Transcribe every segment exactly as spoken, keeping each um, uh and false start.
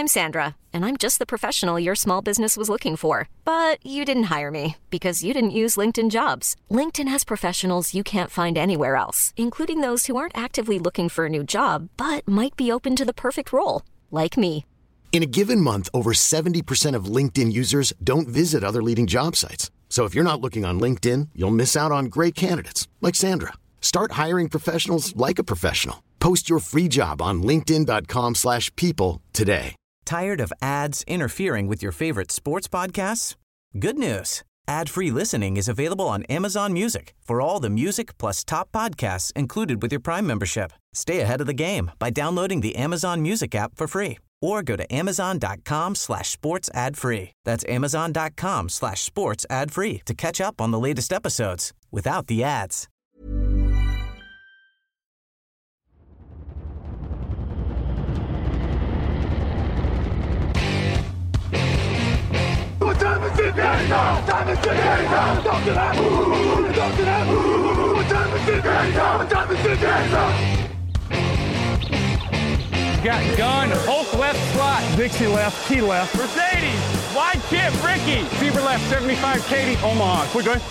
I'm Sandra, and I'm just the professional your small business was looking for. But you didn't hire me because you didn't use LinkedIn Jobs. LinkedIn has professionals you can't find anywhere else, including those who aren't actively looking for a new job, but might be open to the perfect role, like me. In a given month, over seventy percent of LinkedIn users don't visit other leading job sites. So if you're not looking on LinkedIn, you'll miss out on great candidates like Sandra. Start hiring professionals like a professional. Post your free job on linkedin.com slash people today. Tired of ads interfering with your favorite sports podcasts? Good news. Ad-free listening is available on Amazon Music for all the music plus top podcasts included with your Prime membership. Stay ahead of the game by downloading the Amazon Music app for free or go to amazon.com slash sports ad free. That's amazon.com slash sports ad free to catch up on the latest episodes without the ads. What time is it now? What time is it now? Talk to that. Talk to that. What time is it now? What time is it now? Got gun, Hulk left slot, Dixie left, T left, Mercedes, wide chip, Ricky, Fever left, seventy-five, Katie, Omaha. We're good.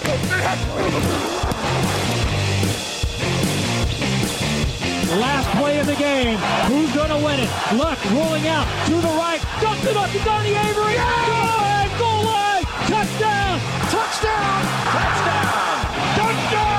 Last play of the game. Who's going to win it? Luck rolling out to the right. Dumps it up to Donnie Avery. Yeah! Goal line, goal line. Touchdown, touchdown, touchdown, touchdown.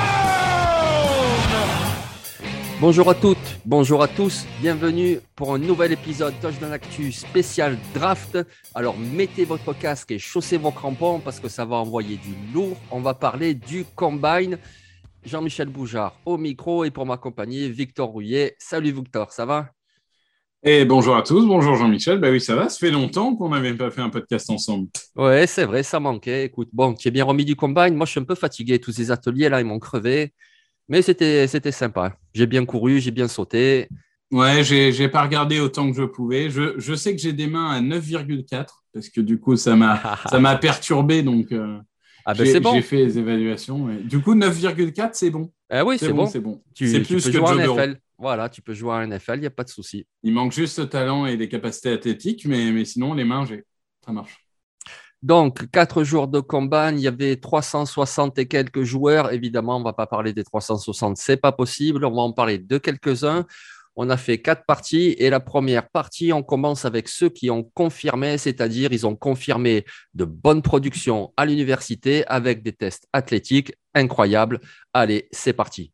Bonjour à toutes, bonjour à tous. Bienvenue pour un nouvel épisode Touchdown Actu spécial draft. Alors mettez votre casque et chaussez vos crampons parce que ça va envoyer du lourd. On va parler du Combine. Jean-Michel Boujard au micro et pour m'accompagner, Victor Rouillet. Salut Victor, ça va? Et bonjour à tous, bonjour Jean-Michel. Ben oui, ça va, ça fait longtemps qu'on n'avait pas fait un podcast ensemble. Ouais, c'est vrai, ça manquait. Écoute, bon, tu es bien remis du Combine. Moi, je suis un peu fatigué. Tous ces ateliers là, ils m'ont crevé. Mais c'était, c'était sympa. J'ai bien couru, j'ai bien sauté. Ouais, j'ai, j'ai pas regardé autant que je pouvais. Je, je sais que j'ai des mains à neuf virgule quatre parce que du coup, ça m'a, ça m'a perturbé. Donc, euh, ah ben j'ai, c'est bon. j'ai fait les évaluations. Et du coup, neuf virgule quatre, c'est bon. Eh oui, c'est, c'est bon, bon. C'est bon. Tu, c'est tu plus peux que jouer en Joe Burrow. N F L. Voilà, tu peux jouer en N F L, il n'y a pas de souci. Il manque juste le talent et les capacités athlétiques, mais, mais sinon, les mains, j'ai. Ça marche. Donc, quatre jours de Combine, il y avait trois cent soixante et quelques joueurs. Évidemment, on ne va pas parler des trois cent soixante, ce n'est pas possible. On va en parler de quelques-uns. On a fait quatre parties et la première partie, on commence avec ceux qui ont confirmé, c'est-à-dire ils ont confirmé de bonnes productions à l'université avec des tests athlétiques incroyables. Allez, c'est parti.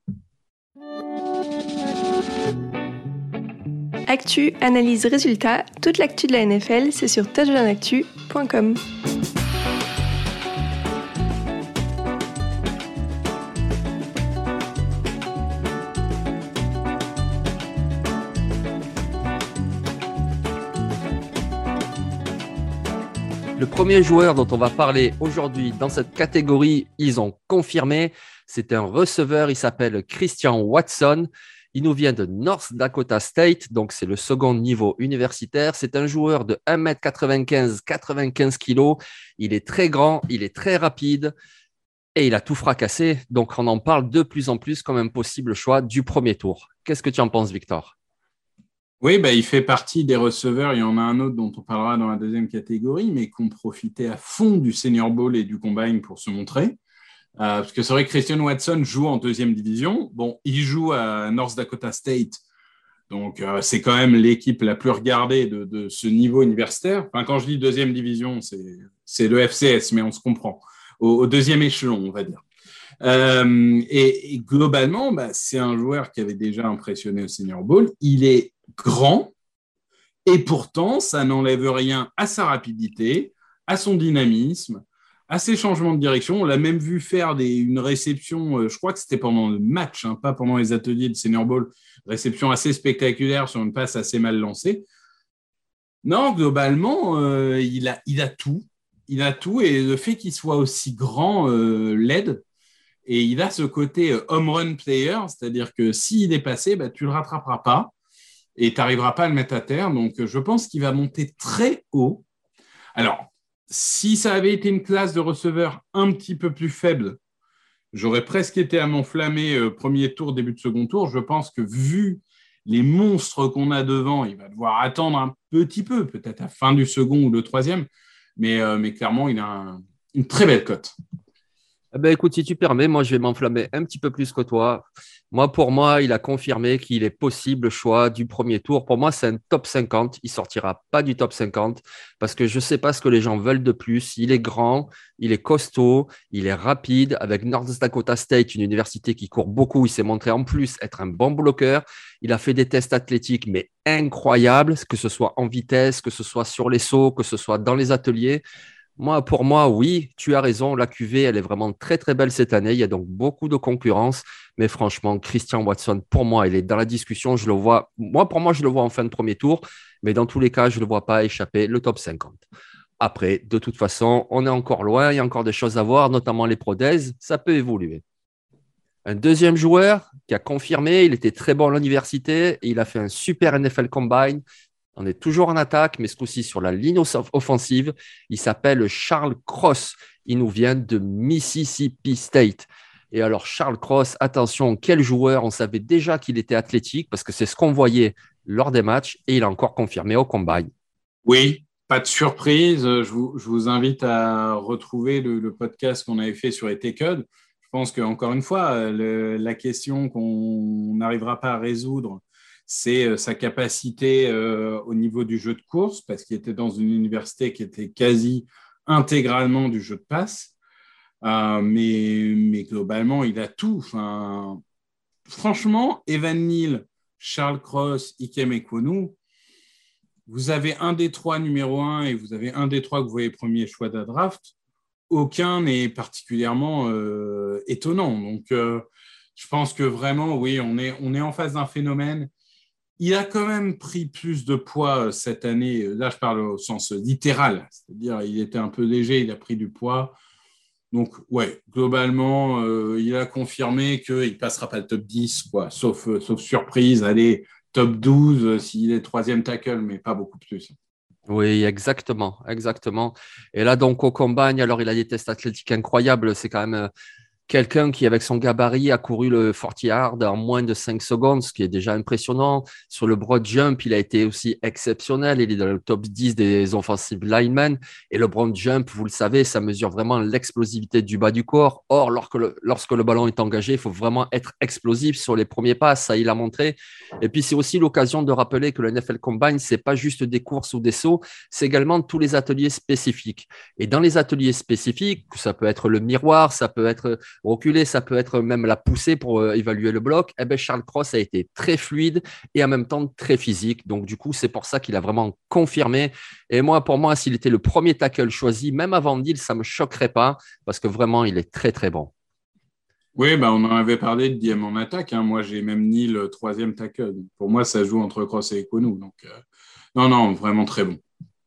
Actu, analyse, résultat, toute l'actu de la N F L, c'est sur touchdown actu point com. Le premier joueur dont on va parler aujourd'hui dans cette catégorie, ils ont confirmé, c'est un receveur, il s'appelle Christian Watson. Il nous vient de North Dakota State, donc c'est le second niveau universitaire. C'est un joueur de un mètre quatre-vingt-quinze, quatre-vingt-quinze kilos. Il est très grand, il est très rapide et il a tout fracassé. Donc, on en parle de plus en plus comme un possible choix du premier tour. Qu'est-ce que tu en penses, Victor? Oui, bah, il fait partie des receveurs. Il y en a un autre dont on parlera dans la deuxième catégorie, mais qui ont profité à fond du Senior Bowl et du Combine pour se montrer. Euh, parce que c'est vrai que Christian Watson joue en deuxième division. Bon, il joue à North Dakota State, donc euh, c'est quand même l'équipe la plus regardée de, de ce niveau universitaire. Enfin, quand je dis deuxième division, c'est, c'est le F C S, mais on se comprend. Au, au deuxième échelon, on va dire. Euh, et, et globalement, bah, c'est un joueur qui avait déjà impressionné au Senior Bowl. Il est grand, et pourtant, ça n'enlève rien à sa rapidité, à son dynamisme, à ses changements de direction. On l'a même vu faire des, une réception, euh, je crois que c'était pendant le match, hein, pas pendant les ateliers de Senior Bowl, réception assez spectaculaire sur une passe assez mal lancée. Non, globalement, euh, il, a, il a tout. Il a tout, et le fait qu'il soit aussi grand euh, l'aide. Et il a ce côté euh, home run player, c'est-à-dire que s'il est passé, bah, tu ne le rattraperas pas et tu n'arriveras pas à le mettre à terre. Donc, je pense qu'il va monter très haut. Alors, si ça avait été une classe de receveurs un petit peu plus faible, j'aurais presque été à m'enflammer euh, premier tour, début de second tour. Je pense que vu les monstres qu'on a devant, il va devoir attendre un petit peu, peut-être à la fin du second ou le troisième, mais, euh, mais clairement, il a un, une très belle cote. Eh ben, écoute, si tu permets, moi, je vais m'enflammer un petit peu plus que toi. Moi, pour moi, il a confirmé qu'il est possible le choix du premier tour. Pour moi, c'est un top cinquante. Il ne sortira pas du top cinquante parce que je ne sais pas ce que les gens veulent de plus. Il est grand, il est costaud, il est rapide. Avec North Dakota State, une université qui court beaucoup, il s'est montré en plus être un bon bloqueur. Il a fait des tests athlétiques, mais incroyables, que ce soit en vitesse, que ce soit sur les sauts, que ce soit dans les ateliers. Moi, pour moi, oui, tu as raison. La Q V, elle est vraiment très, très belle cette année. Il y a donc beaucoup de concurrence. Mais franchement, Christian Watson, pour moi, il est dans la discussion. Je le vois, moi, pour moi, je le vois en fin de premier tour. Mais dans tous les cas, je ne le vois pas échapper le top cinquante. Après, de toute façon, on est encore loin. Il y a encore des choses à voir, notamment les Pro Days. Ça peut évoluer. Un deuxième joueur qui a confirmé, il était très bon à l'université et il a fait un super N F L Combine. On est toujours en attaque, mais ce coup-ci sur la ligne offensive. Il s'appelle Charles Cross. Il nous vient de Mississippi State. Et alors, Charles Cross, attention, quel joueur. On savait déjà qu'il était athlétique parce que c'est ce qu'on voyait lors des matchs et il a encore confirmé au combine. Oui, pas de surprise. Je vous, je vous invite à retrouver le, le podcast qu'on avait fait sur les T-Codes. Je pense qu'encore une fois, le, la question qu'on n'arrivera pas à résoudre, c'est sa capacité euh, au niveau du jeu de course, parce qu'il était dans une université qui était quasi intégralement du jeu de passe. Euh, mais, mais globalement, il a tout. Enfin, franchement, Evan Neal, Charles Cross, Ikem Ekwonu, vous avez un des trois numéro un et vous avez un des trois que vous voyez premier choix de la draft. Aucun n'est particulièrement euh, étonnant. Donc, euh, je pense que vraiment, oui, on est, on est en face d'un phénomène. Il a quand même pris plus de poids cette année. Là, je parle au sens littéral. C'est-à-dire, il était un peu léger, il a pris du poids. Donc, ouais, globalement, euh, il a confirmé qu'il ne passera pas le top dix, quoi, sauf, euh, sauf surprise. Allez, top douze euh, s'il est troisième tackle, mais pas beaucoup plus. Oui, exactement, exactement. Et là, donc, au combine, alors, il a des tests athlétiques incroyables. C'est quand même... Euh... Quelqu'un qui, avec son gabarit, a couru le quarante yard en moins de cinq secondes, ce qui est déjà impressionnant. Sur le broad jump, il a été aussi exceptionnel. Il est dans le top dix des offensive linemen. Et le broad jump, vous le savez, ça mesure vraiment l'explosivité du bas du corps. Or, lorsque le, lorsque le ballon est engagé, il faut vraiment être explosif sur les premiers pas. Ça, il a montré. Et puis, c'est aussi l'occasion de rappeler que le N F L Combine, c'est pas juste des courses ou des sauts, c'est également tous les ateliers spécifiques. Et dans les ateliers spécifiques, ça peut être le miroir, ça peut être reculer, ça peut être même la poussée pour euh, évaluer le bloc. Eh bien, Charles Cross a été très fluide et en même temps très physique. Donc, du coup, c'est pour ça qu'il a vraiment confirmé. Et moi, pour moi, s'il était le premier tackle choisi, même avant Neal, ça ne me choquerait pas parce que vraiment, il est très, très bon. Oui, bah, on en avait parlé de Diem en attaque. Hein. Moi, j'ai même Neal troisième tackle. Pour moi, ça joue entre Cross et Ekwonu. Donc, euh... non, non, vraiment très bon.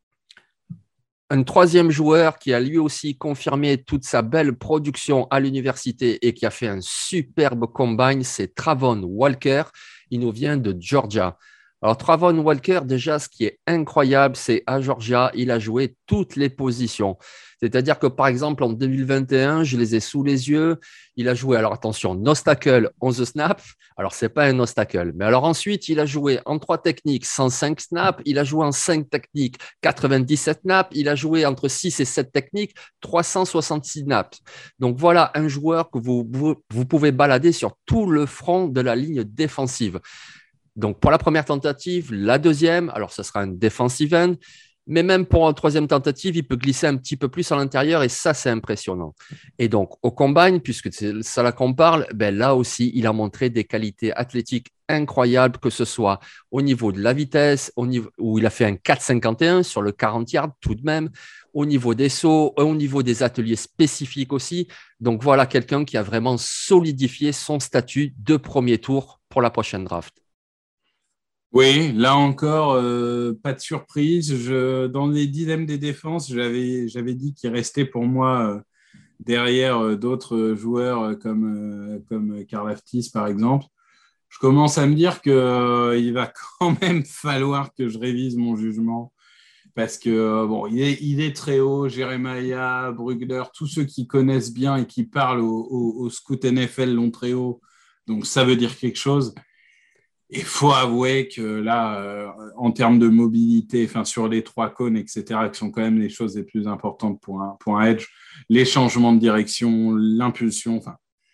Un troisième joueur qui a lui aussi confirmé toute sa belle production à l'université et qui a fait un superbe combine, c'est Travon Walker. Il nous vient de Georgia. Alors, Travon Walker, déjà, ce qui est incroyable, c'est à Georgia, il a joué toutes les positions. C'est-à-dire que, par exemple, en deux mille vingt et un, je les ai sous les yeux. Il a joué, alors attention, nose tackle, onze snaps. Alors, ce n'est pas un nose tackle. Mais alors ensuite, il a joué en trois techniques, cent cinq snaps. Il a joué en cinq techniques, quatre-vingt-dix-sept snaps. Il a joué entre six et sept techniques, trois cent soixante-six snaps. Donc, voilà un joueur que vous, vous, vous pouvez balader sur tout le front de la ligne défensive. Donc, pour la première tentative, la deuxième, alors ce sera un defensive end. Mais même pour une troisième tentative, il peut glisser un petit peu plus à l'intérieur et ça, c'est impressionnant. Et donc, au combine, puisque c'est ça là qu'on parle, ben là aussi, il a montré des qualités athlétiques incroyables, que ce soit au niveau de la vitesse, au niveau, où il a fait un quatre cinquante et un sur le quarante yards tout de même, au niveau des sauts, au niveau des ateliers spécifiques aussi. Donc, voilà quelqu'un qui a vraiment solidifié son statut de premier tour pour la prochaine draft. Oui, là encore, euh, pas de surprise. Je, dans les dilemmes des défenses, j'avais, j'avais dit qu'il restait pour moi euh, derrière euh, d'autres joueurs euh, comme, euh, comme Karlaftis, par exemple. Je commence à me dire qu'il euh, va quand même falloir que je révise mon jugement parce que euh, bon, il est, il est très haut. Jeremiah, Brugler, tous ceux qui connaissent bien et qui parlent au, au, au scout N F L l'ont très haut. Donc, ça veut dire quelque chose. il faut avouer que là, euh, en termes de mobilité, enfin, sur les trois cônes, et cetera, qui sont quand même les choses les plus importantes pour un, pour un edge, les changements de direction, l'impulsion, enfin,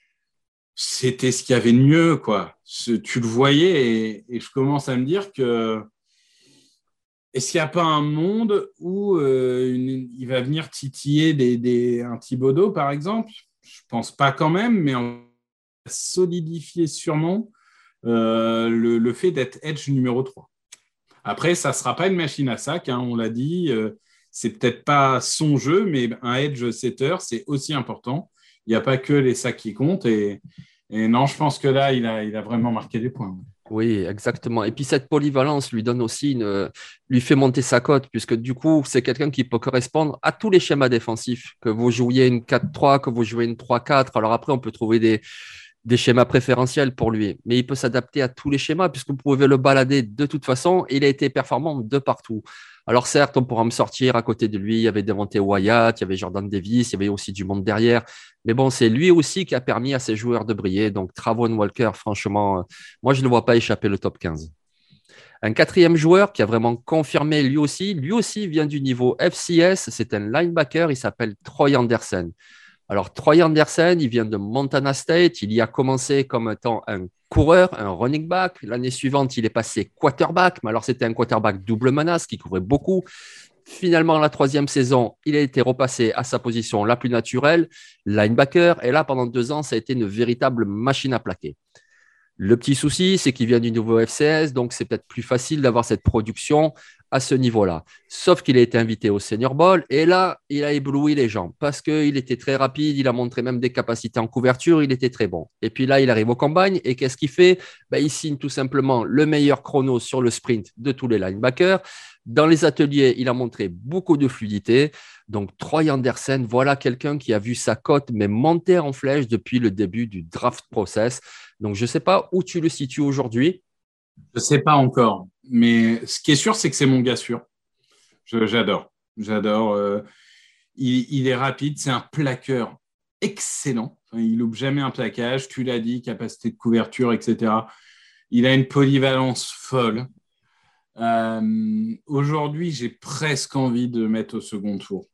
c'était ce qu'il y avait de mieux, quoi. Ce, tu le voyais et, et je commence à me dire que est-ce qu'il n'y a pas un monde où euh, une, il va venir titiller des, des, un Thibodeau, par exemple? Je ne pense pas quand même, mais on va solidifier sûrement euh, le, le fait d'être edge numéro trois. Après, ça ne sera pas une machine à sac, hein, on l'a dit. Euh, c'est peut-être pas son jeu, mais un edge setter, c'est aussi important. Il n'y a pas que les sacs qui comptent. Et, et non, je pense que là, il a, il a vraiment marqué des points. Oui, exactement. Et puis cette polyvalence lui donne aussi une, lui fait monter sa cote, puisque du coup, c'est quelqu'un qui peut correspondre à tous les schémas défensifs, que vous jouiez une quatre trois, que vous jouez une trois quatre. Alors après, on peut trouver des, des schémas préférentiels pour lui, mais il peut s'adapter à tous les schémas, puisque vous pouvez le balader de toute façon. Il a été performant de partout. Alors certes, on pourra me sortir à côté de lui, il y avait Devonte Wyatt, il y avait Jordan Davis, il y avait aussi du monde derrière. Mais bon, c'est lui aussi qui a permis à ses joueurs de briller. Donc Travon Walker, franchement, moi je ne le vois pas échapper le top quinze. Un quatrième joueur qui a vraiment confirmé lui aussi, lui aussi vient du niveau F C S, c'est un linebacker, il s'appelle Troy Andersen. Alors Troy Andersen, il vient de Montana State, il y a commencé comme étant un coureur, un running back. L'année suivante, il est passé quarterback, mais alors c'était un quarterback double menace qui couvrait beaucoup. Finalement, la troisième saison, il a été repassé à sa position la plus naturelle, linebacker, et là, pendant deux ans, ça a été une véritable machine à plaquer. Le petit souci, c'est qu'il vient du nouveau F C S, donc c'est peut-être plus facile d'avoir cette production à ce niveau-là. Sauf qu'il a été invité au Senior Bowl et là, il a ébloui les gens parce qu'il était très rapide, il a montré même des capacités en couverture, il était très bon. Et puis là, il arrive au combine et qu'est-ce qu'il fait? Ben, il signe tout simplement le meilleur chrono sur le sprint de tous les linebackers. Dans les ateliers, il a montré beaucoup de fluidité. Donc, Troy Andersen, voilà quelqu'un qui a vu sa cote mais monter en flèche depuis le début du draft process. Donc, je ne sais pas où tu le situes aujourd'hui. Je ne sais pas encore. Mais ce qui est sûr, c'est que c'est mon gars sûr. Je, j'adore. J'adore. Euh, il, il est rapide. C'est un plaqueur excellent. Enfin, il loupe jamais un plaquage. Tu l'as dit, capacité de couverture, et cetera. Il a une polyvalence folle. Euh, aujourd'hui, j'ai presque envie de le mettre au second tour.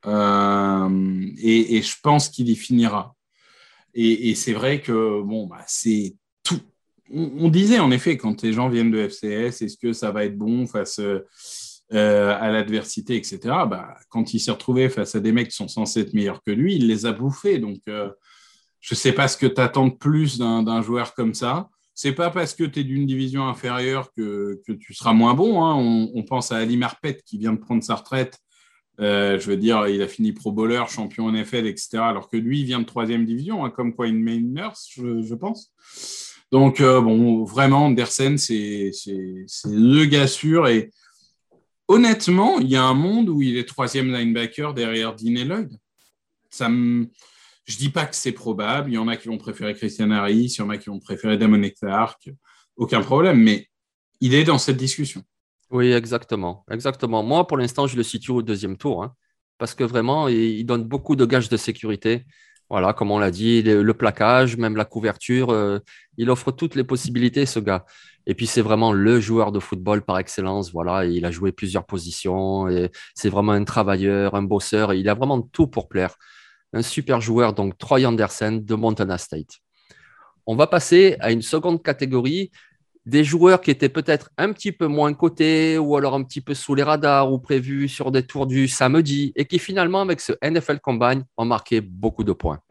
Euh, et, et je pense qu'il y finira. Et, et c'est vrai que bon, bah, c'est tout. On, on disait en effet, quand les gens viennent de F C S, est-ce que ça va être bon face euh, à l'adversité, et cetera. Bah, quand il s'est retrouvé face à des mecs qui sont censés être meilleurs que lui, il les a bouffés. Donc, euh, je ne sais pas ce que tu attends de plus d'un, d'un joueur comme ça. C'est pas parce que tu es d'une division inférieure que, que tu seras moins bon. Hein. On, on pense à Ali Marpet qui vient de prendre sa retraite. Euh, je veux dire, il a fini pro bowler, champion N F L, et cetera. Alors que lui, il vient de troisième division, hein, comme quoi une main nurse, je, je pense. Donc, euh, bon, vraiment, Andersen, c'est, c'est, c'est le gars sûr. Et honnêtement, il y a un monde où il est troisième linebacker derrière Dean Lloyd. Ça me... Je ne dis pas que c'est probable. Il y en a qui vont préférer Christian Harris, il y en a qui vont préférer Damon Clark. Aucun problème, mais il est dans cette discussion. Oui, exactement. Exactement. Moi, pour l'instant, je le situe au deuxième tour, hein, parce que vraiment, il, il donne beaucoup de gages de sécurité. Voilà, comme on l'a dit, le, le plaquage, même la couverture, euh, il offre toutes les possibilités, ce gars. Et puis, c'est vraiment le joueur de football par excellence. Voilà, il a joué plusieurs positions. Et c'est vraiment un travailleur, un bosseur. Et il a vraiment tout pour plaire. Un super joueur, donc Troy Andersen de Montana State. On va passer à une seconde catégorie, des joueurs qui étaient peut-être un petit peu moins cotés ou alors un petit peu sous les radars ou prévus sur des tours du samedi et qui finalement, avec ce N F L Combine, ont marqué beaucoup de points.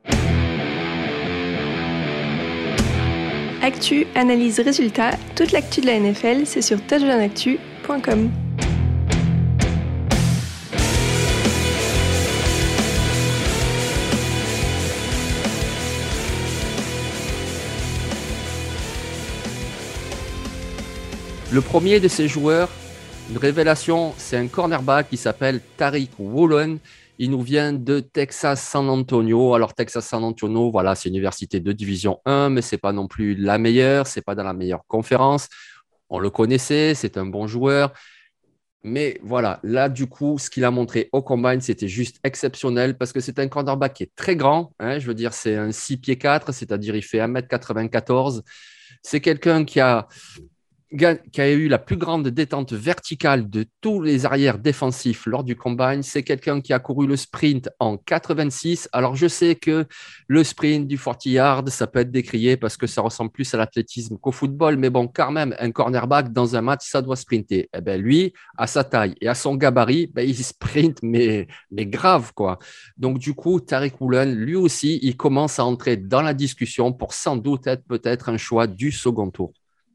Actu, analyse, résultat, toute l'actu de la N F L, c'est sur touchdown actu point com. Le premier de ces joueurs, une révélation, c'est un cornerback qui s'appelle Tariq Woolen. Il nous vient de Texas San Antonio. Alors, Texas San Antonio, voilà, c'est une université de division un, mais ce n'est pas non plus la meilleure, ce n'est pas dans la meilleure conférence. On le connaissait, c'est un bon joueur. Mais voilà, là, du coup, ce qu'il a montré au combine, c'était juste exceptionnel parce que c'est un cornerback qui est très grand. Hein, je veux dire, c'est un six pieds quatre, c'est-à-dire il fait un mètre quatre-vingt-quatorze. C'est quelqu'un qui a qui a eu la plus grande détente verticale de tous les arrières défensifs lors du combine. C'est quelqu'un qui a couru le sprint en quatre-vingt-six. Alors, je sais que le sprint du quarante yards, ça peut être décrié parce que ça ressemble plus à l'athlétisme qu'au football. Mais bon, quand même, un cornerback dans un match, ça doit sprinter. Eh bien, lui, à sa taille et à son gabarit, ben, il sprint, mais, mais grave, quoi. Donc, du coup, Tariq Woolen, lui aussi, il commence à entrer dans la discussion pour sans doute être peut-être un choix du second tour.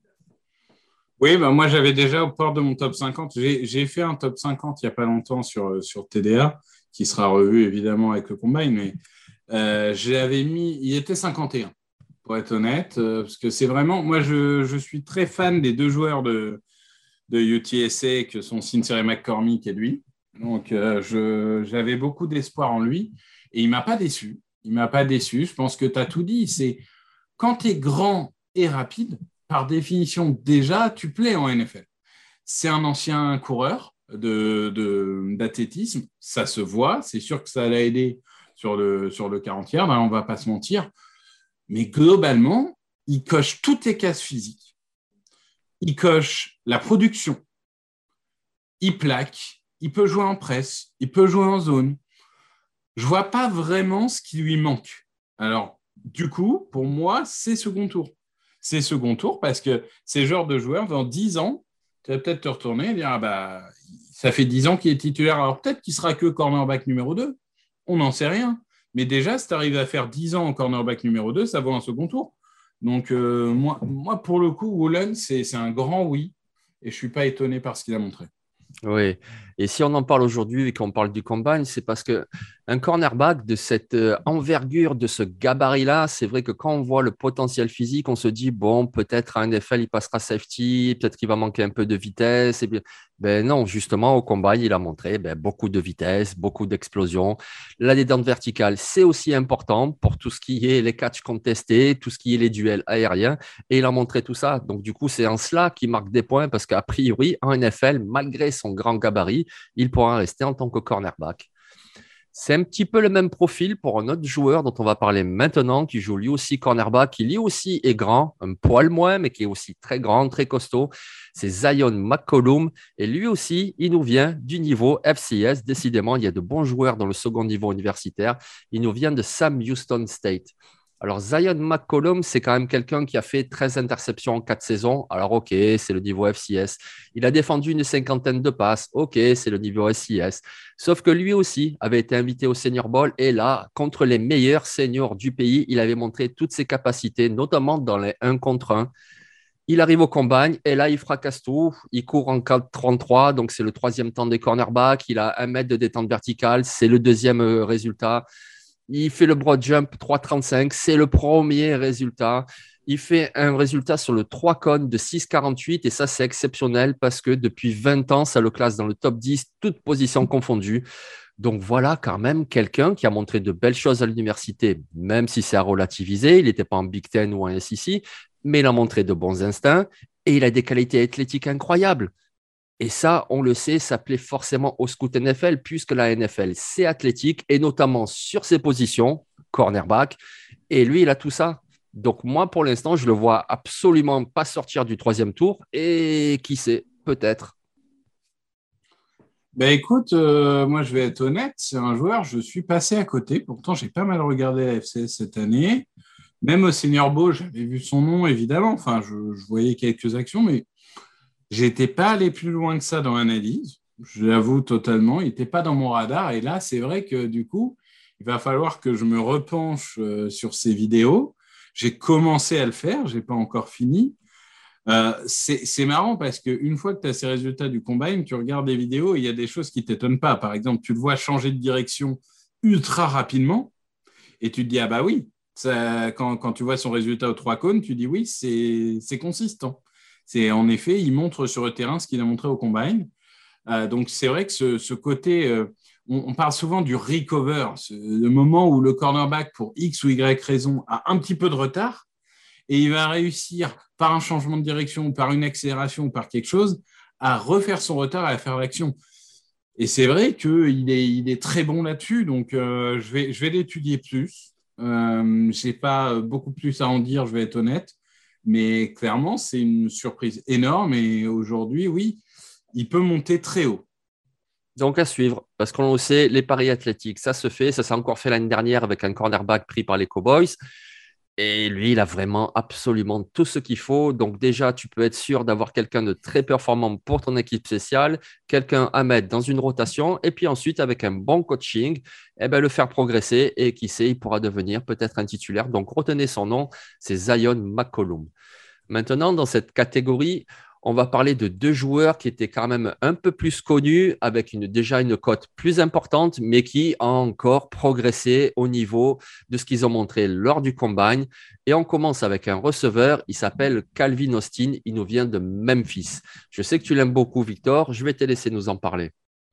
Oui, ben moi, j'avais déjà au port de mon top cinquante. J'ai, j'ai fait un top cinquante il n'y a pas longtemps sur, sur T D A, qui sera revu évidemment avec le combine, mais euh, j'avais mis, il était cinquante et un, pour être honnête, euh, parce que c'est vraiment, moi, je, je suis très fan des deux joueurs de, de U T S A, que sont Sincere McCormick et lui. Donc, euh, je, j'avais beaucoup d'espoir en lui, et il ne m'a pas déçu. Il ne m'a pas déçu. Je pense que tu as tout dit. C'est quand tu es grand et rapide, par définition, déjà, tu plais en N F L. C'est un ancien coureur de, de, d'athlétisme, ça se voit, c'est sûr que ça l'a aidé sur le, sur le quarante yards, hein, on ne va pas se mentir, mais globalement, il coche toutes les cases physiques. Il coche la production, il plaque, il peut jouer en presse, il peut jouer en zone. Je ne vois pas vraiment ce qui lui manque. Alors, du coup, pour moi, c'est second tour. C'est second tour parce que ces genres de joueurs, dans dix ans, tu vas peut-être te retourner et dire ah bah, ça fait dix ans qu'il est titulaire. Alors peut-être qu'il ne sera que cornerback numéro deux. On n'en sait rien. Mais déjà, si tu arrives à faire dix ans en cornerback numéro deux, ça vaut un second tour. Donc, euh, moi, moi, pour le coup, Woolen, c'est, c'est un grand oui. Et je ne suis pas étonné par ce qu'il a montré. Oui, et si on en parle aujourd'hui et qu'on parle du combine, c'est parce qu'un cornerback de cette envergure, de ce gabarit-là, c'est vrai que quand on voit le potentiel physique, on se dit, bon, peut-être à N F L, il passera safety, peut-être qu'il va manquer un peu de vitesse. Et bien, ben non, justement, au combine, il a montré ben, beaucoup de vitesse, beaucoup d'explosion. La détente verticale, c'est aussi important pour tout ce qui est les catchs contestés, tout ce qui est les duels aériens, et il a montré tout ça. Donc, du coup, c'est en cela qu'il marque des points parce qu'a priori, en N F L, malgré son grand gabarit, il pourra rester en tant que cornerback. C'est un petit peu le même profil pour un autre joueur dont on va parler maintenant, qui joue lui aussi cornerback, qui lui aussi est grand, un poil moins, mais qui est aussi très grand, très costaud. C'est Zion McCollum. Et lui aussi, il nous vient du niveau F C S. Décidément, il y a de bons joueurs dans le second niveau universitaire. Il nous vient de Sam Houston State. Alors, Zion McCollum, c'est quand même quelqu'un qui a fait treize interceptions en quatre saisons. Alors, OK, c'est le niveau F C S. Il a défendu une cinquantaine de passes. OK, c'est le niveau S C S. Sauf que lui aussi avait été invité au Senior Bowl. Et là, contre les meilleurs seniors du pays, il avait montré toutes ses capacités, notamment dans les un contre un. Il arrive au combine et là, il fracasse tout. Il court en quatre trente-trois, donc c'est le troisième temps des cornerbacks. Il a un mètre de détente verticale. C'est le deuxième résultat. Il fait le broad jump trois trente-cinq, c'est le premier résultat. Il fait un résultat sur le trois cônes de six quarante-huit et ça, c'est exceptionnel parce que depuis vingt ans, ça le classe dans le top dix, toutes positions confondues. Donc voilà quand même quelqu'un qui a montré de belles choses à l'université, même si c'est à relativiser. Il n'était pas en Big Ten ou en S E C, mais il a montré de bons instincts et il a des qualités athlétiques incroyables. Et ça, on le sait, ça plaît forcément au scout N F L puisque la N F L, c'est athlétique et notamment sur ses positions, cornerback. Et lui, il a tout ça. Donc moi, pour l'instant, je ne le vois absolument pas sortir du troisième tour. Et qui sait, peut-être. Ben écoute, euh, moi, je vais être honnête. C'est un joueur, je suis passé à côté. Pourtant, j'ai pas mal regardé la F C S cette année. Même au Senior Bowl, j'avais vu son nom, évidemment. Enfin, je, je voyais quelques actions, mais je n'étais pas allé plus loin que ça dans l'analyse, je l'avoue totalement, il n'était pas dans mon radar. Et là, c'est vrai que du coup, il va falloir que je me repenche euh, sur ces vidéos. J'ai commencé à le faire, je n'ai pas encore fini. Euh, c'est, c'est marrant parce qu'une fois que tu as ces résultats du combine, tu regardes des vidéos et il y a des choses qui ne t'étonnent pas. Par exemple, tu le vois changer de direction ultra rapidement et tu te dis « Ah bah oui », ça, quand, quand tu vois son résultat aux trois cônes, tu dis « Oui, c'est, c'est consistant ». C'est en effet, il montre sur le terrain ce qu'il a montré au combine. Euh, donc, c'est vrai que ce, ce côté, euh, on, on parle souvent du recover, ce, le moment où le cornerback, pour X ou Y raison, a un petit peu de retard et il va réussir, par un changement de direction, par une accélération ou par quelque chose, à refaire son retard et à faire l'action. Et c'est vrai qu'il est, il est très bon là-dessus. Donc, euh, je vais, je vais l'étudier plus. Euh, je n'ai pas beaucoup plus à en dire, je vais être honnête. Mais clairement, c'est une surprise énorme. Et aujourd'hui, oui, il peut monter très haut. Donc, à suivre, parce qu'on le sait, les paris athlétiques, ça se fait. Ça s'est encore fait l'année dernière avec un cornerback pris par les Cowboys. Et lui, il a vraiment absolument tout ce qu'il faut. Donc déjà, tu peux être sûr d'avoir quelqu'un de très performant pour ton équipe spéciale, quelqu'un à mettre dans une rotation, et puis ensuite, avec un bon coaching, eh ben, le faire progresser. Et qui sait, il pourra devenir peut-être un titulaire. Donc retenez son nom, c'est Zion McCollum. Maintenant, dans cette catégorie, on va parler de deux joueurs qui étaient quand même un peu plus connus, avec une, déjà une cote plus importante, mais qui ont encore progressé au niveau de ce qu'ils ont montré lors du combine. Et on commence avec un receveur, il s'appelle Calvin Austin, il nous vient de Memphis. Je sais que tu l'aimes beaucoup, Victor, je vais te laisser nous en parler.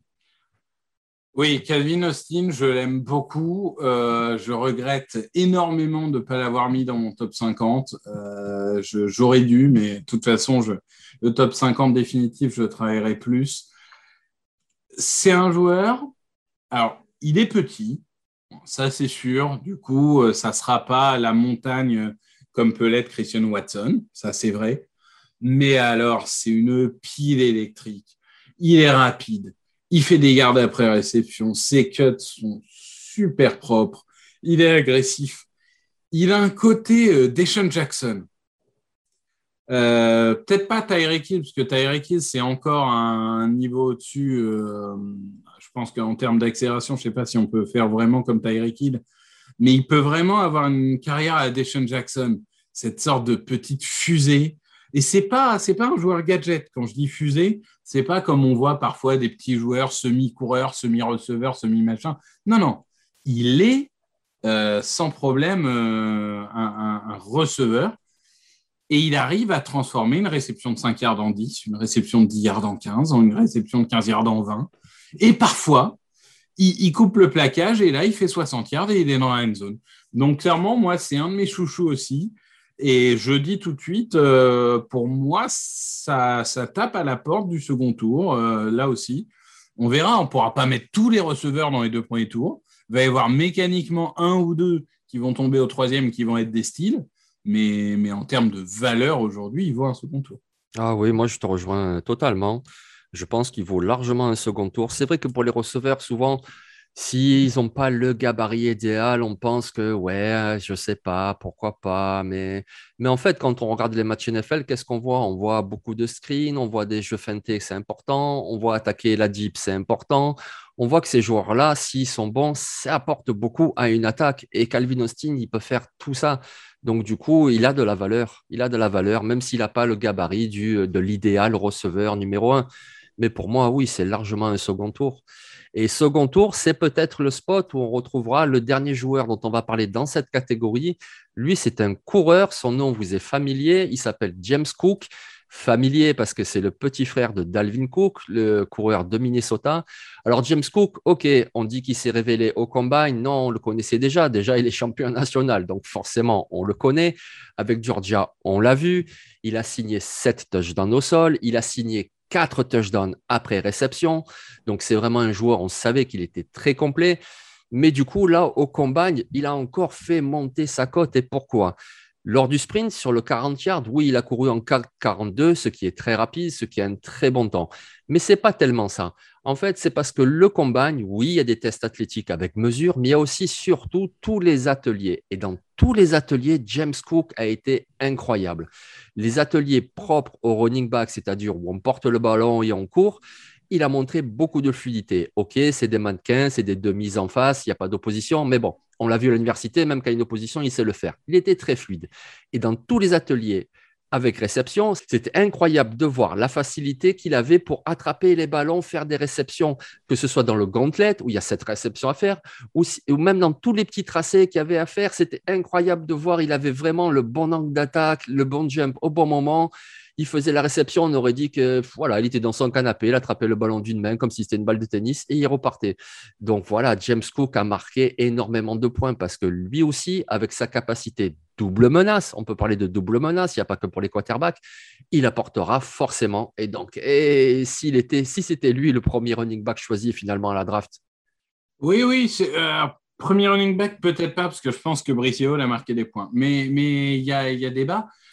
Oui, Calvin Austin, je l'aime beaucoup. Euh, je regrette énormément de ne pas l'avoir mis dans mon top cinquante. Euh, je, j'aurais dû, mais de toute façon, je, le top cinquante définitif, je travaillerai plus. C'est un joueur, alors, il est petit, ça c'est sûr. Du coup, ça ne sera pas la montagne comme peut l'être Christian Watson, ça c'est vrai. Mais alors, c'est une pile électrique. Il est rapide. Il fait des gardes après réception. Ses cuts sont super propres. Il est agressif. Il a un côté euh, Deshaun Jackson. Euh, peut-être pas Tyreek Hill, parce que Tyreek Hill, c'est encore un niveau au-dessus. Euh, je pense qu'en termes d'accélération, je ne sais pas si on peut faire vraiment comme Tyreek Hill, mais il peut vraiment avoir une carrière à Deshaun Jackson. Cette sorte de petite fusée. Et c'est pas, c'est pas un joueur gadget. Quand je dis fusée, c'est pas comme on voit parfois des petits joueurs semi-coureurs, semi-receveurs, semi-machin. Non, non. Il est euh, sans problème euh, un, un, un receveur et il arrive à transformer une réception de cinq yards en dix, une réception de dix yards en quinze, une réception de quinze yards en vingt. Et parfois, il, il coupe le plaquage et là, il fait soixante yards et il est dans la end zone. Donc, clairement, moi, c'est un de mes chouchous aussi. Et je dis tout de suite, euh, pour moi, ça, ça tape à la porte du second tour, euh, là aussi. On verra, on ne pourra pas mettre tous les receveurs dans les deux premiers tours. Il va y avoir mécaniquement un ou deux qui vont tomber au troisième, qui vont être des styles. Mais, mais en termes de valeur, aujourd'hui, il vaut un second tour. Ah oui, moi, je te rejoins totalement. Je pense qu'il vaut largement un second tour. C'est vrai que pour les receveurs, souvent, s'ils n'ont pas le gabarit idéal, on pense que, ouais, je ne sais pas, pourquoi pas. Mais, mais en fait, quand on regarde les matchs N F L, qu'est-ce qu'on voit? On voit beaucoup de screens, on voit des jeux feintés, c'est important. On voit attaquer la deep, c'est important. On voit que ces joueurs-là, s'ils sont bons, ça apporte beaucoup à une attaque. Et Calvin Austin, il peut faire tout ça. Donc, du coup, il a de la valeur. Il a de la valeur, même s'il n'a pas le gabarit du, de l'idéal receveur numéro un. Mais pour moi, oui, c'est largement un second tour. Et second tour, c'est peut-être le spot où on retrouvera le dernier joueur dont on va parler dans cette catégorie. Lui, c'est un coureur. Son nom vous est familier. Il s'appelle James Cook. Familier parce que c'est le petit frère de Dalvin Cook, le coureur de Minnesota. Alors, James Cook, OK, on dit qu'il s'est révélé au combine. Non, on le connaissait déjà. Déjà, il est champion national. Donc, forcément, on le connaît. Avec Georgia, on l'a vu. Il a signé sept touchdowns au sol. Il a signé quatre touchdowns après réception. Donc, c'est vraiment un joueur, on savait qu'il était très complet. Mais du coup, là, au combine, il a encore fait monter sa cote. Et pourquoi? Lors du sprint, sur le quarante yards, oui, il a couru en quatre quarante-deux, ce qui est très rapide, ce qui est un très bon temps. Mais ce n'est pas tellement ça. En fait, c'est parce que le combine, oui, il y a des tests athlétiques avec mesure, mais il y a aussi surtout tous les ateliers. Et dans tous les ateliers, James Cook a été incroyable. Les ateliers propres au running back, c'est-à-dire où on porte le ballon et on court, il a montré beaucoup de fluidité. OK, c'est des mannequins, c'est des demises en face, il n'y a pas d'opposition, mais bon, on l'a vu à l'université, même quand il y a une opposition, il sait le faire. Il était très fluide. Et dans tous les ateliers avec réception, c'était incroyable de voir la facilité qu'il avait pour attraper les ballons, faire des réceptions, que ce soit dans le gauntlet, où il y a cette réception à faire, ou, si, ou même dans tous les petits tracés qu'il y avait à faire. C'était incroyable de voir, il avait vraiment le bon angle d'attaque, le bon jump au bon moment. Il faisait la réception, on aurait dit que voilà, il était dans son canapé, il attrapait le ballon d'une main comme si c'était une balle de tennis et il repartait. Donc voilà, James Cook a marqué énormément de points parce que lui aussi, avec sa capacité double menace, on peut parler de double menace, il n'y a pas que pour les quarterbacks, il apportera forcément. Et donc, et s'il était, si c'était lui le premier running back choisi finalement à la draft? Oui, oui, c'est, euh, premier running back peut-être pas parce que je pense que Brice Hall a marqué des points. Mais mais il y a, y a débat.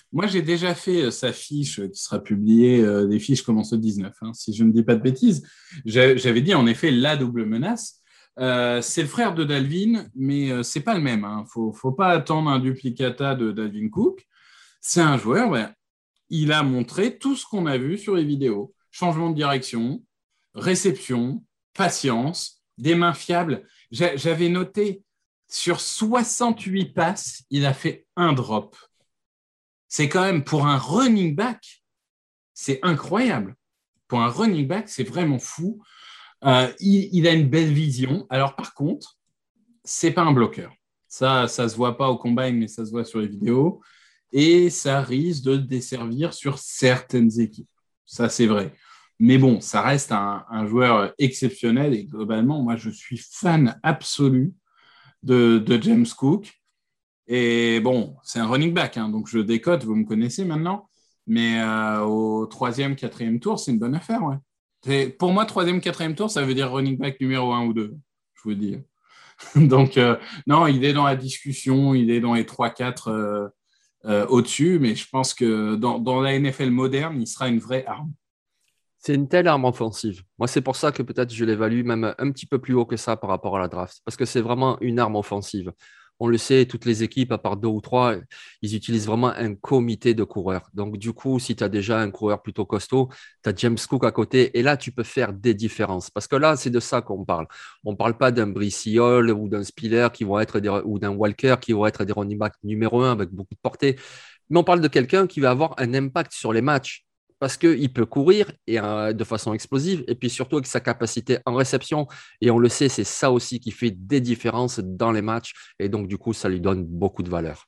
Moi, j'ai déjà fait sa fiche qui sera publiée, euh, des fiches commencent au dix-neuf, hein, si je ne dis pas de bêtises. J'avais dit en effet la double menace. Euh, c'est le frère de Dalvin, mais euh, c'est pas le même. Il hein. ne faut, faut pas attendre un duplicata de Dalvin Cook. C'est un joueur, ben, il a montré tout ce qu'on a vu sur les vidéos. Changement de direction, réception, patience, des mains fiables. J'avais noté sur soixante-huit passes, il a fait un drop. C'est quand même, pour un running back, c'est incroyable. Pour un running back, c'est vraiment fou. Euh, il, il a une belle vision. Alors, par contre, c'est pas un bloqueur. Ça, ça se voit pas au combine, mais ça se voit sur les vidéos. Et ça risque de desservir sur certaines équipes. Ça, c'est vrai. Mais bon, ça reste un, un joueur exceptionnel. Et globalement, moi, je suis fan absolu de, de James Cook. Et bon, c'est un running back, hein, donc je décote, vous me connaissez maintenant. Mais euh, au troisième, quatrième tour, c'est une bonne affaire. Ouais. C'est, pour moi, troisième, quatrième tour, ça veut dire running back numéro un ou deux, je vous dis. Donc, euh, non, il est dans la discussion, il est dans les trois quatre euh, euh, au-dessus, mais je pense que dans, dans la N F L moderne, il sera une vraie arme. C'est une telle arme offensive. Moi, c'est pour ça que peut-être je l'évalue même un petit peu plus haut que ça par rapport à la draft, parce que c'est vraiment une arme offensive. On le sait, toutes les équipes, à part deux ou trois, ils utilisent vraiment un comité de coureurs. Donc, du coup, si tu as déjà un coureur plutôt costaud, tu as James Cook à côté et là, tu peux faire des différences. Parce que là, c'est de ça qu'on parle. On ne parle pas d'un Brice Hall ou d'un Spiller qui vont être des, ou d'un Walker qui vont être des running backs numéro un avec beaucoup de portée. Mais on parle de quelqu'un qui va avoir un impact sur les matchs. Parce qu'il peut courir et, euh, de façon explosive, et puis surtout avec sa capacité en réception. Et on le sait, c'est ça aussi qui fait des différences dans les matchs. Et donc, du coup, ça lui donne beaucoup de valeur.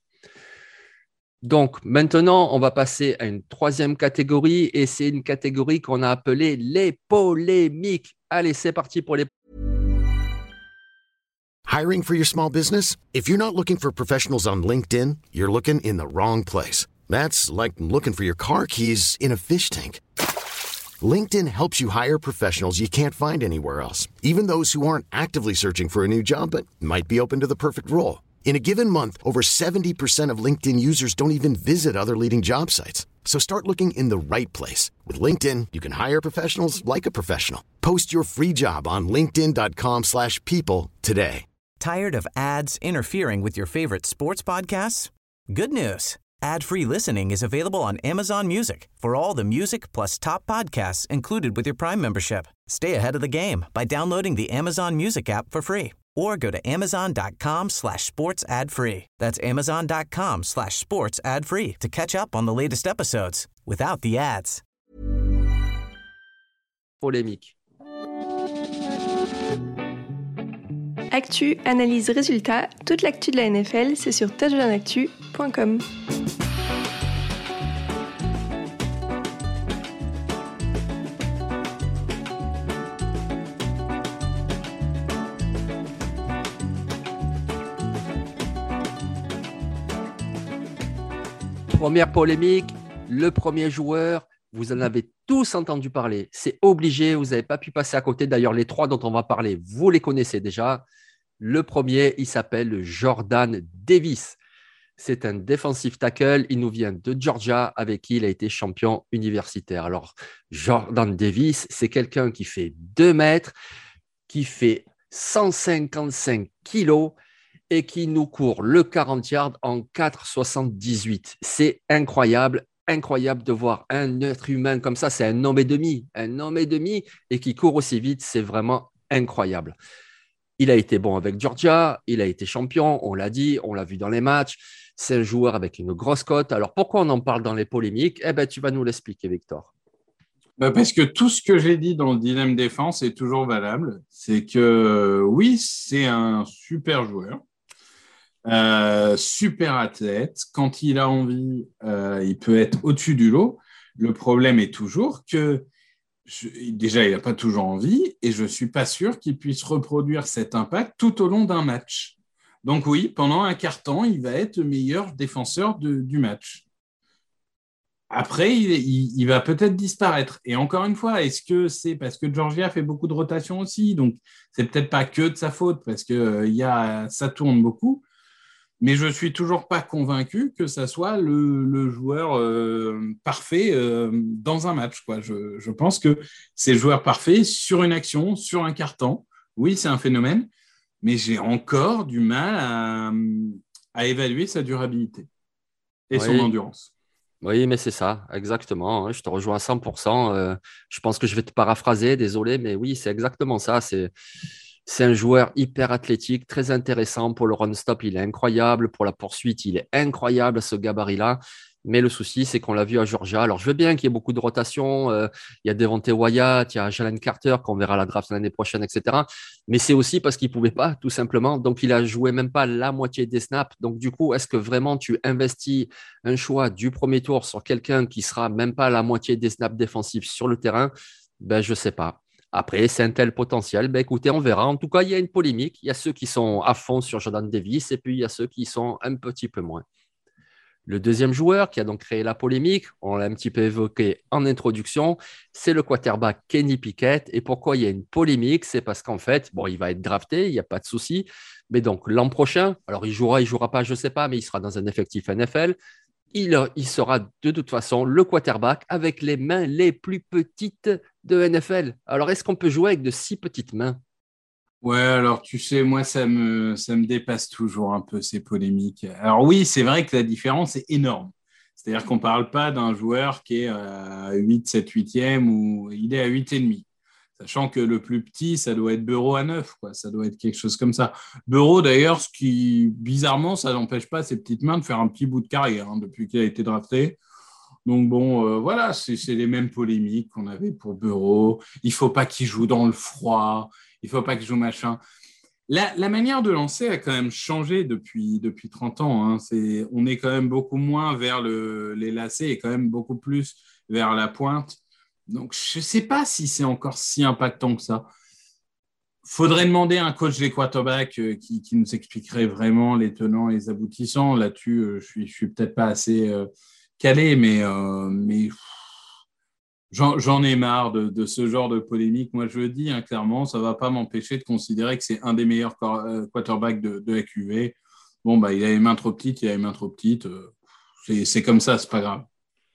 Donc, maintenant, on va passer à une troisième catégorie. Et c'est une catégorie qu'on a appelée les polémiques. Allez, c'est parti pour les Hiring for your small business? If you're not looking for professionals on LinkedIn, you're looking in the wrong place. That's like looking for your car keys in a fish tank. LinkedIn helps you hire professionals you can't find anywhere else, even those who aren't actively searching for a new job but might be open to the perfect role. In a given month, over seventy percent of LinkedIn users don't even visit other leading job sites. So start looking in the right place. With LinkedIn, you can hire professionals like a professional. Post your free job on linkedin.com slash people today. Tired of ads interfering with your favorite sports podcasts? Good news. Ad-free listening is available on Amazon Music for all the music plus top podcasts included with your Prime membership. Stay ahead of the game by downloading the Amazon Music app for free or go to amazon.com slash sports ad free. That's amazon.com slash sports ad free to catch up on the latest episodes without the ads. Polémique. Actu, analyse, résultat, toute l'actu de la N F L, c'est sur touchdown actu point com. Première polémique, le premier joueur, vous en avez tous entendu parler. C'est obligé, vous n'avez pas pu passer à côté. D'ailleurs, les trois dont on va parler, vous les connaissez déjà. Le premier, il s'appelle Jordan Davis. C'est un defensive tackle. Il nous vient de Georgia avec qui il a été champion universitaire. Alors, Jordan Davis, c'est quelqu'un qui fait deux mètres, qui fait cent cinquante-cinq kilos et qui nous court le quarante yards en quatre virgule soixante-dix-huit. C'est incroyable, incroyable de voir un être humain comme ça. C'est un homme et demi, un homme et demi et qui court aussi vite. C'est vraiment incroyable. Il a été bon avec Georgia, il a été champion, on l'a dit, on l'a vu dans les matchs. C'est un joueur avec une grosse cote. Alors, pourquoi on en parle dans les polémiques? Eh bien, tu vas nous l'expliquer, Victor. Bah parce que tout ce que j'ai dit dans le dilemme défense est toujours valable. C'est que, oui, c'est un super joueur, euh, super athlète. Quand il a envie, euh, il peut être au-dessus du lot. Le problème est toujours que Je, déjà, il n'a pas toujours envie et je ne suis pas sûr qu'il puisse reproduire cet impact tout au long d'un match. Donc oui, pendant un quart-temps, il va être le meilleur défenseur de, du match. Après, il, il, il va peut-être disparaître. Et encore une fois, est-ce que c'est parce que Georgia fait beaucoup de rotation aussi? Donc, c'est peut-être pas que de sa faute parce que euh, y a, ça tourne beaucoup. mais je ne suis toujours pas convaincu que ça soit le, le joueur euh, parfait euh, dans un match, quoi. Je, je pense que c'est le joueur parfait sur une action, sur un quart-temps. Oui, c'est un phénomène, mais j'ai encore du mal à, à évaluer sa durabilité et oui. son endurance. Oui, mais c'est ça, exactement. Je te rejoins à cent pour cent. Euh, je pense que je vais te paraphraser, désolé, mais oui, c'est exactement ça. C'est, c'est un joueur hyper athlétique, très intéressant. Pour le run-stop, il est incroyable. Pour la poursuite, il est incroyable, ce gabarit-là. Mais le souci, c'est qu'on l'a vu à Georgia. Alors, je veux bien qu'il y ait beaucoup de rotation. Euh, il y a Devonte Wyatt, il y a Jalen Carter qu'on verra à la draft l'année prochaine, et cetera. Mais c'est aussi parce qu'il ne pouvait pas, tout simplement. Donc, il a joué même pas la moitié des snaps. Donc, du coup, est-ce que vraiment tu investis un choix du premier tour sur quelqu'un qui sera même pas la moitié des snaps défensifs sur le terrain? Ben, je ne sais pas. Après, c'est un tel potentiel. Ben, écoutez, on verra. En tout cas, il y a une polémique. Il y a ceux qui sont à fond sur Jordan Davis et puis il y a ceux qui sont un petit peu moins. Le deuxième joueur qui a donc créé la polémique, on l'a un petit peu évoqué en introduction, c'est le quarterback Kenny Pickett. Et pourquoi il y a une polémique? C'est parce qu'en fait, bon, il va être drafté, il n'y a pas de souci. Mais donc l'an prochain, alors il jouera, il ne jouera pas, je ne sais pas, mais il sera dans un effectif N F L. Il, il sera de toute façon le quarterback avec les mains les plus petites de N F L. Alors est-ce qu'on peut jouer avec de si petites mains? Ouais, alors tu sais, moi, ça me, ça me dépasse toujours un peu ces polémiques. Alors oui, c'est vrai que la différence est énorme. C'est-à-dire qu'on ne parle pas d'un joueur qui est à huit, sept, huitième ou il est à huit virgule cinq. Sachant que le plus petit, ça doit être Burrow à neuf, quoi. Ça doit être quelque chose comme ça. Burrow, d'ailleurs, ce qui, bizarrement, ça n'empêche pas ses petites mains de faire un petit bout de carrière hein, depuis qu'il a été drafté. Donc bon, euh, voilà, c'est, c'est les mêmes polémiques qu'on avait pour Burrow. Il ne faut pas qu'il joue dans le froid. Il ne faut pas qu'il joue machin. La, la manière de lancer a quand même changé depuis, depuis trente ans. Hein. C'est, on est quand même beaucoup moins vers le, les lacets et quand même beaucoup plus vers la pointe. Donc, je ne sais pas si c'est encore si impactant que ça. Il faudrait demander à un coach des quarterbacks euh, qui, qui nous expliquerait vraiment les tenants et les aboutissants. Là-dessus, euh, je ne suis, je suis peut-être pas assez euh, calé, mais... Euh, mais J'en, j'en ai marre de, de ce genre de polémique. Moi, je le dis hein, clairement, ça ne va pas m'empêcher de considérer que c'est un des meilleurs quarterbacks de, de la Q V. Bon, bah, il a les mains trop petites, il a les mains trop petites. C'est, c'est comme ça, ce n'est pas grave.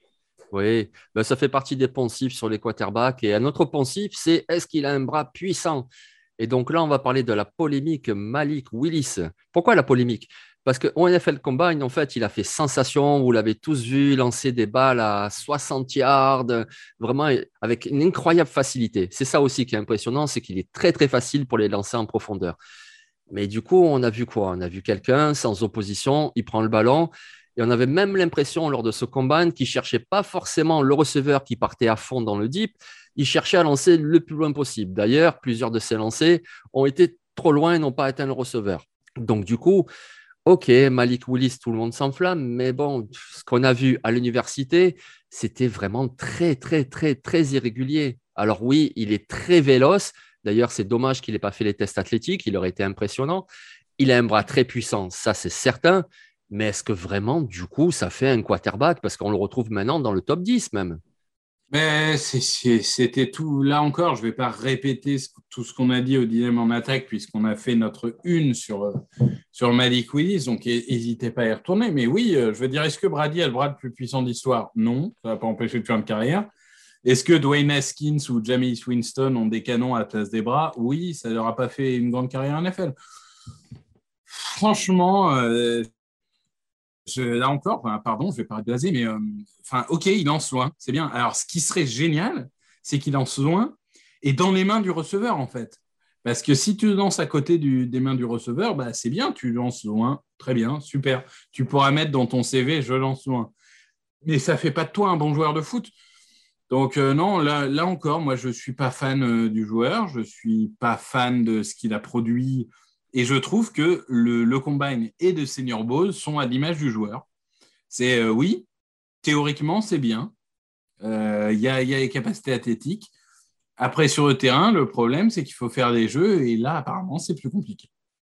Oui, ben, ça fait partie des poncifs sur les quarterbacks. Et un autre poncif, c'est est-ce qu'il a un bras puissant? Et donc là, on va parler de la polémique Malik Willis. Pourquoi la polémique? Parce qu'au N F L Combine, en fait, il a fait sensation. Vous l'avez tous vu lancer des balles à soixante yards, vraiment avec une incroyable facilité. C'est ça aussi qui est impressionnant, c'est qu'il est très, très facile pour les lancer en profondeur. Mais du coup, on a vu quoi? On a vu quelqu'un sans opposition, il prend le ballon. Et on avait même l'impression lors de ce Combine qu'il ne cherchait pas forcément le receveur qui partait à fond dans le deep. Il cherchait à lancer le plus loin possible. D'ailleurs, plusieurs de ses lancers ont été trop loin et n'ont pas atteint le receveur. Donc, du coup, OK, Malik Willis, tout le monde s'enflamme, mais bon, ce qu'on a vu à l'université, c'était vraiment très, très, très, très irrégulier. Alors oui, il est très véloce. D'ailleurs, c'est dommage qu'il n'ait pas fait les tests athlétiques, il aurait été impressionnant. Il a un bras très puissant, ça c'est certain. Mais est-ce que vraiment, du coup, ça fait un quarterback? Parce qu'on le retrouve maintenant dans le top dix même. Mais c'est, c'est, c'était tout. Là encore, je ne vais pas répéter ce, tout ce qu'on a dit au dilemme en attaque, puisqu'on a fait notre une sur, sur Malik Willis. Donc, n'hésitez pas à y retourner. Mais oui, je veux dire, est-ce que Brady a le bras le plus puissant de l'histoire? Non, ça ne va pas empêcher de faire une carrière. Est-ce que Dwayne Haskins ou Jameis Winston ont des canons à la place des bras? Oui, ça ne leur a pas fait une grande carrière en N F L. Franchement... Euh, Je, là encore, pardon, je vais paraître blasé, mais euh, enfin, OK, il lance loin, c'est bien. Alors, ce qui serait génial, c'est qu'il lance loin et dans les mains du receveur, en fait. Parce que si tu lances à côté du, des mains du receveur, bah, c'est bien, tu lances loin, très bien, super. Tu pourras mettre dans ton C V, je lance loin. Mais ça ne fait pas de toi un bon joueur de foot. Donc, euh, non, là, là encore, moi, je ne suis pas fan euh, du joueur, je ne suis pas fan de ce qu'il a produit. Et je trouve que le, le Combine et de Senior Bowl sont à l'image du joueur. C'est euh, oui, théoriquement, c'est bien. Il euh, y, y a les capacités athlétiques. Après, sur le terrain, le problème, c'est qu'il faut faire des jeux. Et là, apparemment, c'est plus compliqué.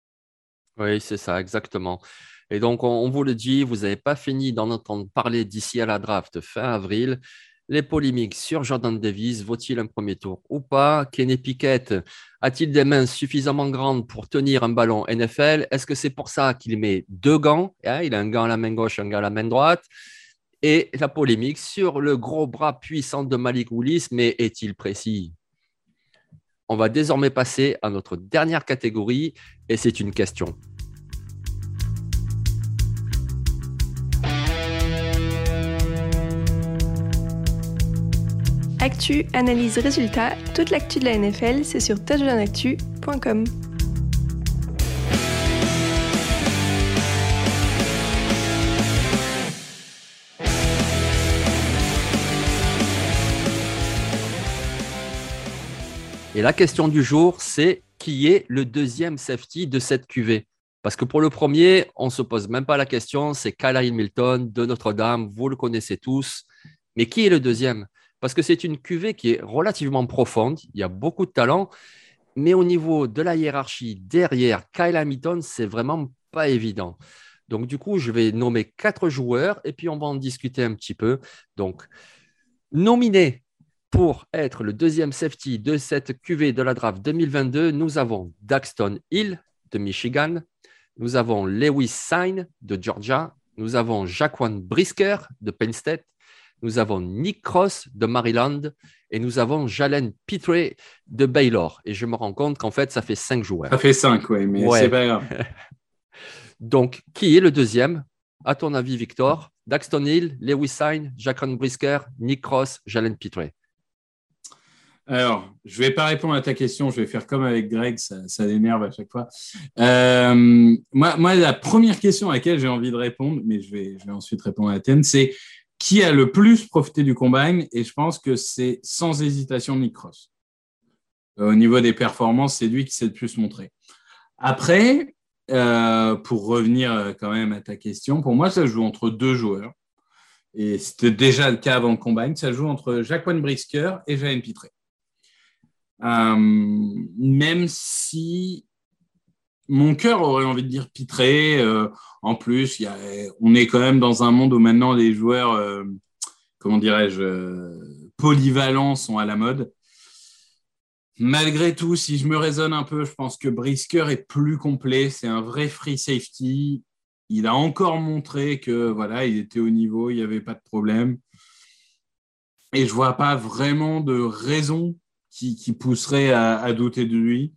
Oui, c'est ça, exactement. Et donc, on, on vous le dit, vous n'avez pas fini d'en entendre parler d'ici à la draft fin avril. Les polémiques sur Jordan Davis, vaut-il un premier tour ou pas? Kenny Pickett a-t-il des mains suffisamment grandes pour tenir un ballon N F L? Est-ce que c'est pour ça qu'il met deux gants? Il a un gant à la main gauche, un gant à la main droite. Et la polémique sur le gros bras puissant de Malik Willis, mais est-il précis? On va désormais passer à notre dernière catégorie et c'est une question. Actu, analyse, résultat, toute l'actu de la N F L, c'est sur touchdown actu point com. Et la question du jour, c'est qui est le deuxième safety de cette Q V? Parce que pour le premier, on ne se pose même pas la question, c'est Kyle Hamilton de Notre-Dame, vous le connaissez tous. Mais qui est le deuxième? Parce que c'est une Q V qui est relativement profonde, il y a beaucoup de talent, mais au niveau de la hiérarchie derrière Kyle Hamilton, c'est vraiment pas évident. Donc du coup, je vais nommer quatre joueurs et puis on va en discuter un petit peu. Donc, nominé pour être le deuxième safety de cette Q V de la draft deux mille vingt-deux, nous avons Daxton Hill de Michigan, nous avons Lewis Cine de Georgia, nous avons Jaquan Brisker de Penn State, nous avons Nick Cross de Maryland et nous avons Jalen Pitre de Baylor. Et je me rends compte qu'en fait, ça fait cinq joueurs. Ça fait cinq, oui, mais ouais. C'est pas grave. Donc, qui est le deuxième? À ton avis, Victor? Daxton Hill, Lewis Cine, Jaquan Brisker, Nick Cross, Jalen Pitre. Alors, je ne vais pas répondre à ta question. Je vais faire comme avec Greg, ça, ça l'énerve à chaque fois. Euh, moi, moi, la première question à laquelle j'ai envie de répondre, mais je vais, je vais ensuite répondre à la tienne, c'est qui a le plus profité du combine? Et je pense que c'est sans hésitation Nick Cross. Euh, au niveau des performances, c'est lui qui s'est le plus montré. Après, euh, pour revenir quand même à ta question, pour moi, ça joue entre deux joueurs. Et c'était déjà le cas avant le combine. Ça joue entre Jaquan Brisker et Jalen Pitre. Euh, même si mon cœur aurait envie de dire Pitre, euh, en plus, y a, on est quand même dans un monde où maintenant les joueurs, euh, comment dirais-je, euh, polyvalents sont à la mode. Malgré tout, si je me raisonne un peu, je pense que Brisker est plus complet. C'est un vrai free safety. Il a encore montré que voilà, il était au niveau, il n'y avait pas de problème. Et je ne vois pas vraiment de raison qui, qui pousserait à, à douter de lui.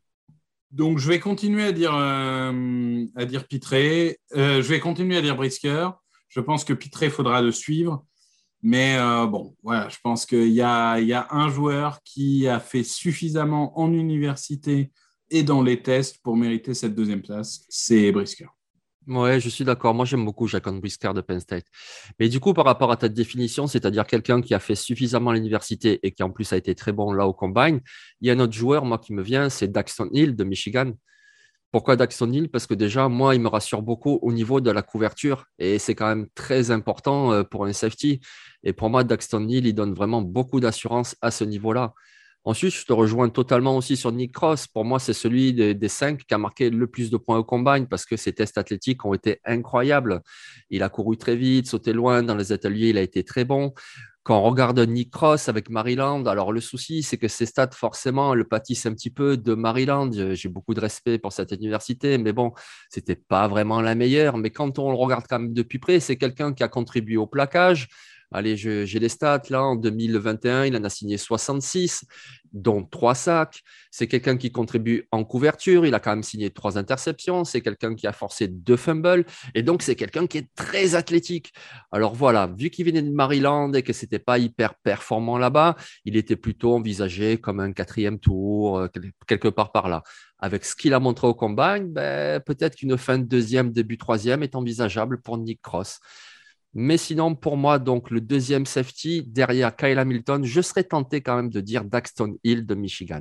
Donc, je vais continuer à dire, euh, à dire Pitre. Euh, je vais continuer à dire Brisker. Je pense que Pitre, il faudra le suivre. Mais euh, bon, voilà, je pense qu'il y a, il y a un joueur qui a fait suffisamment en université et dans les tests pour mériter cette deuxième place. C'est Brisker. Ouais, je suis d'accord. Moi, j'aime beaucoup Jaquan Brisker de Penn State. Mais du coup, par rapport à ta définition, c'est-à-dire quelqu'un qui a fait suffisamment à l'université et qui en plus a été très bon là au combine, il y a un autre joueur, moi, qui me vient, c'est Daxton Hill de Michigan. Pourquoi Daxton Hill? Parce que déjà, moi, il me rassure beaucoup au niveau de la couverture et c'est quand même très important pour un safety. Et pour moi, Daxton Hill, il donne vraiment beaucoup d'assurance à ce niveau-là. Ensuite, je te rejoins totalement aussi sur Nick Cross. Pour moi, c'est celui des, des cinq qui a marqué le plus de points au combine parce que ses tests athlétiques ont été incroyables. Il a couru très vite, sauté loin dans les ateliers, il a été très bon. Quand on regarde Nick Cross avec Maryland, alors le souci, c'est que ses stats, forcément, le pâtissent un petit peu de Maryland. J'ai beaucoup de respect pour cette université, mais bon, c'était pas vraiment la meilleure. Mais quand on le regarde quand même de plus près, c'est quelqu'un qui a contribué au plaquage. Allez, je, j'ai les stats là, en deux mille vingt et un, il en a signé soixante-six, dont trois sacs. C'est quelqu'un qui contribue en couverture, il a quand même signé trois interceptions, c'est quelqu'un qui a forcé deux fumbles, et donc c'est quelqu'un qui est très athlétique. Alors voilà, vu qu'il venait de Maryland et que ce n'était pas hyper performant là-bas, il était plutôt envisagé comme un quatrième tour, quelque part par là. Avec ce qu'il a montré au combine, ben, peut-être qu'une fin de deuxième, début troisième est envisageable pour Nick Cross. Mais sinon, pour moi, donc le deuxième safety derrière Kyle Hamilton, je serais tenté quand même de dire Daxton Hill de Michigan.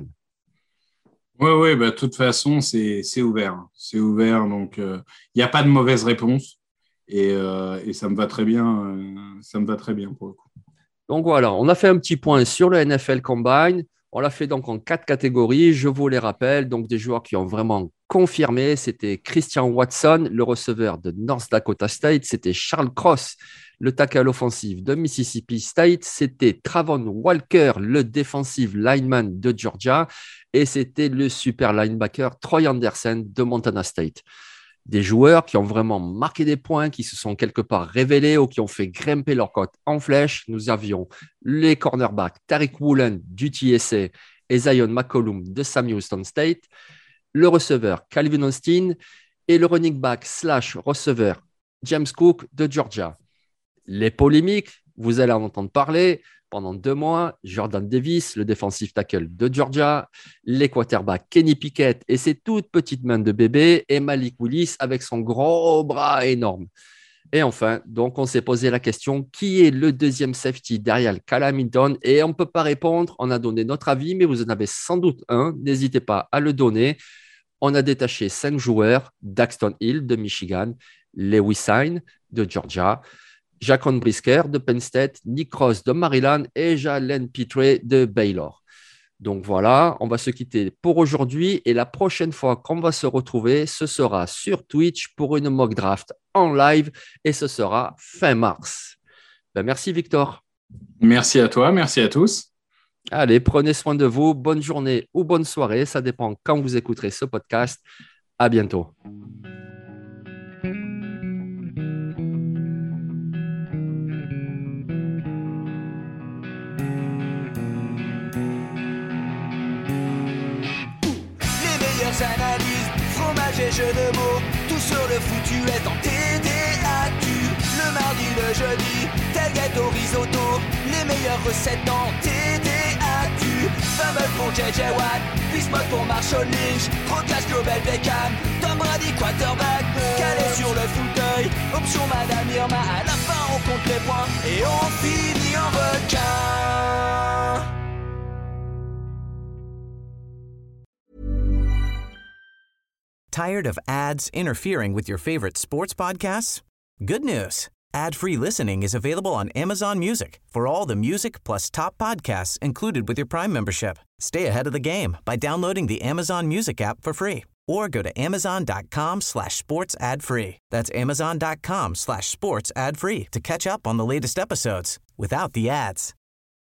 Oui, oui, bah, de toute façon, c'est, c'est ouvert. C'est ouvert, donc il euh, n'y a pas de mauvaise réponse. Et, euh, et ça me va très bien. Euh, ça me va très bien pour le coup. Donc voilà, on a fait un petit point sur le N F L Combine. On l'a fait donc en quatre catégories. Je vous les rappelle. Donc, des joueurs qui ont vraiment confirmé. C'était Christian Watson, le receveur de North Dakota State. C'était Charles Cross, le tackle offensif de Mississippi State. C'était Travon Walker, le defensive lineman de Georgia. Et c'était le super linebacker Troy Anderson de Montana State. Des joueurs qui ont vraiment marqué des points, qui se sont quelque part révélés ou qui ont fait grimper leur cote en flèche. Nous avions les cornerbacks Tariq Woolen du T S A et Zion McCollum de Sam Houston State, le receveur Calvin Austin et le running back slash receveur James Cook de Georgia. Les polémiques, vous allez en entendre parler. Pendant deux mois, Jordan Davis, le defensive tackle de Georgia, les quarterbacks Kenny Pickett et ses toutes petites mains de bébé, et Malik Willis avec son gros bras énorme. Et enfin, donc on s'est posé la question, qui est le deuxième safety derrière Cal Hamilton? Et on ne peut pas répondre, on a donné notre avis, mais vous en avez sans doute un, n'hésitez pas à le donner. On a détaché cinq joueurs, Daxton Hill de Michigan, Lewis Hine de Georgia, Jaquan Brisker de Penn State, Nick Ross de Maryland et Jalen Pitre de Baylor. Donc voilà, on va se quitter pour aujourd'hui et la prochaine fois qu'on va se retrouver, ce sera sur Twitch pour une mock draft en live et ce sera fin mars. Ben, merci Victor. Merci à toi, merci à tous. Allez, prenez soin de vous, bonne journée ou bonne soirée, ça dépend quand vous écouterez ce podcast. À bientôt. Analyse, fromage et jeux de mots, tout sur le foutu est en T D A Q. Le mardi, le jeudi, tailgate au risotto, les meilleures recettes en T D A Q. Fumble pour J J Watt, Bismuth pour Marshall Lynch, Procast Global Beckham, Tom Brady quarterback, calé sur le fauteuil, option Madame Irma, à la fin on compte les points et on finit en requin. Tired of ads interfering with your favorite sports podcasts? Good news. Ad-free listening is available on Amazon Music for all the music plus top podcasts included with your Prime membership. Stay ahead of the game by downloading the Amazon Music app for free or go to amazon.com slash sports ad free. That's amazon.com slash sports ad free to catch up on the latest episodes without the ads.